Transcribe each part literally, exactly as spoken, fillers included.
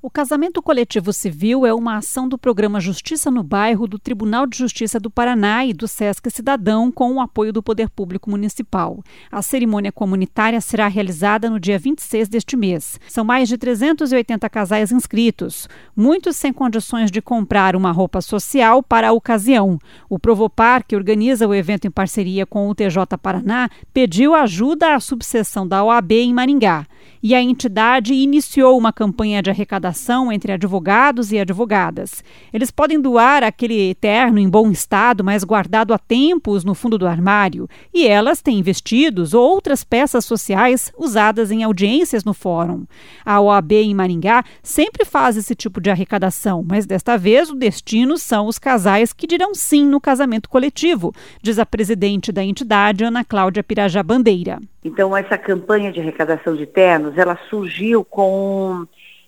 O casamento coletivo civil é uma ação do programa Justiça no Bairro do Tribunal de Justiça do Paraná e do Sesc Cidadão com o apoio do Poder Público Municipal. A cerimônia comunitária será realizada no dia vinte e seis deste mês. São mais de trezentos e oitenta casais inscritos, muitos sem condições de comprar uma roupa social para a ocasião. O Provopar, que organiza o evento em parceria com o T J Paraná, pediu ajuda à subseção da O A B em Maringá. E a entidade iniciou uma campanha de arrecadação entre advogados e advogadas. Eles podem doar aquele terno em bom estado, mas guardado há tempos no fundo do armário. E elas têm vestidos ou outras peças sociais usadas em audiências no fórum. A O A B em Maringá sempre faz esse tipo de arrecadação, mas desta vez o destino são os casais que dirão sim no casamento coletivo, diz a presidente da entidade, Ana Cláudia Pirajá Bandeira. Então, essa campanha de arrecadação de ternos, ela surgiu com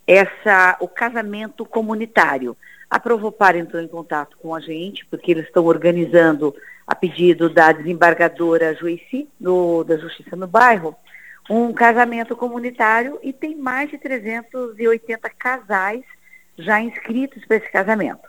essa, o casamento comunitário. A Provopar entrou em contato com a gente, porque eles estão organizando, a pedido da desembargadora Juicy, do, da Justiça no Bairro, um casamento comunitário, e tem mais de trezentos e oitenta casais já inscritos para esse casamento.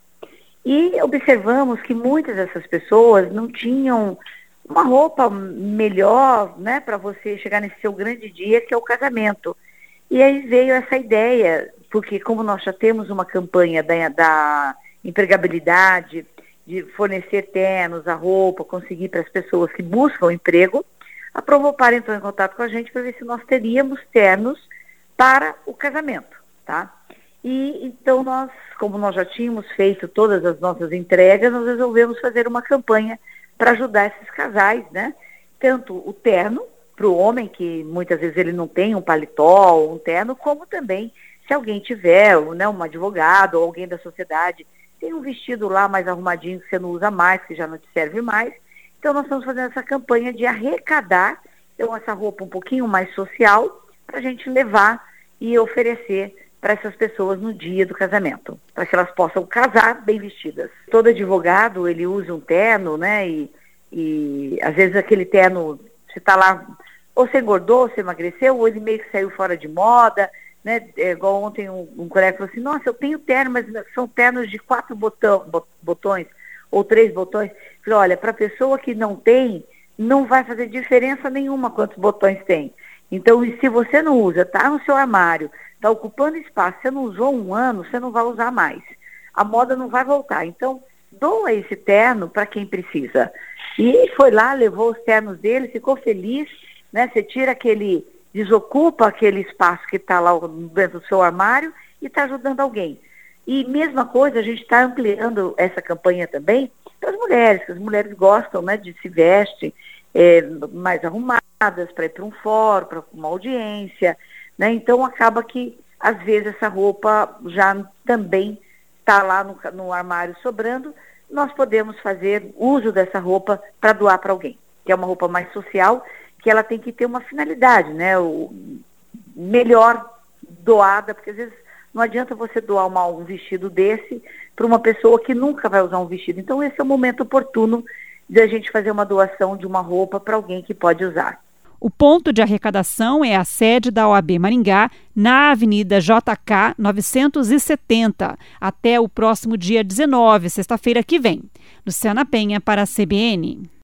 E observamos que muitas dessas pessoas não tinham uma roupa melhor, né, para você chegar nesse seu grande dia, que é o casamento. E aí veio essa ideia, porque como nós já temos uma campanha da, da empregabilidade, de fornecer ternos, a roupa, conseguir para as pessoas que buscam emprego, a Provopar entrou em contato com a gente para ver se nós teríamos ternos para o casamento, tá? E então nós, como nós já tínhamos feito todas as nossas entregas, nós resolvemos fazer uma campanha para ajudar esses casais, né? Tanto o terno para o homem, que muitas vezes ele não tem um paletó ou um terno, como também se alguém tiver, né, um advogado ou alguém da sociedade, tem um vestido lá mais arrumadinho que você não usa mais, que já não te serve mais. Então nós estamos fazendo essa campanha de arrecadar, então, essa roupa um pouquinho mais social, para a gente levar e oferecer para essas pessoas no dia do casamento, para que elas possam casar bem vestidas. Todo advogado, ele usa um terno, né, e, e às vezes aquele terno, você está lá, ou você engordou, ou você emagreceu, ou ele meio que saiu fora de moda, né, é, igual ontem um, um colega falou assim, nossa, eu tenho terno, mas são ternos de quatro botão, botões, ou três botões. Eu falei, olha, para a pessoa que não tem, não vai fazer diferença nenhuma quantos botões tem. Então, e se você não usa, está no seu armário, está ocupando espaço, você não usou um ano, você não vai usar mais. A moda não vai voltar. Então, doa esse terno para quem precisa. E foi lá, levou os ternos dele, ficou feliz, né? Você tira aquele, desocupa aquele espaço que está lá dentro do seu armário e está ajudando alguém. E mesma coisa, a gente está ampliando essa campanha também para as mulheres, que as mulheres gostam, né, de se vestir é, mais arrumadas, para ir para um fórum, para uma audiência, né? Então acaba que às vezes essa roupa já também está lá no, no armário sobrando, nós podemos fazer uso dessa roupa para doar para alguém, que é uma roupa mais social, que ela tem que ter uma finalidade, né? O melhor doada, porque às vezes não adianta você doar uma, um vestido desse para uma pessoa que nunca vai usar um vestido. Então esse é o momento oportuno de a gente fazer uma doação de uma roupa para alguém que pode usar. O ponto de arrecadação é a sede da O A B Maringá, na Avenida J K novecentos e setenta, até o próximo dia dezenove, sexta-feira que vem. Luciana Penha, para a C B N.